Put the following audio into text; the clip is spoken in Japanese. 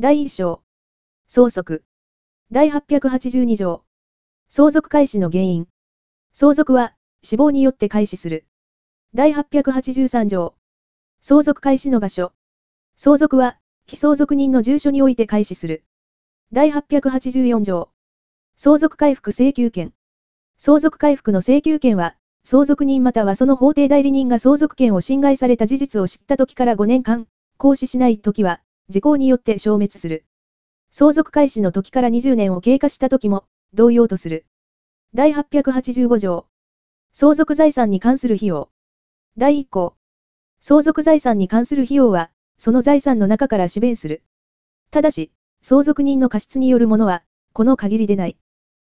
第1章。相続。第882条。相続開始の原因。相続は、死亡によって開始する。第883条。相続開始の場所。相続は、被相続人の住所において開始する。第884条。相続回復請求権。相続回復の請求権は、相続人またはその法定代理人が相続権を侵害された事実を知った時から5年間、行使しない時は、時効によって消滅する。相続開始の時から20年を経過した時も、同様とする。第885条。相続財産に関する費用。第1項。相続財産に関する費用は、その財産の中から支弁する。ただし、相続人の過失によるものは、この限りでない。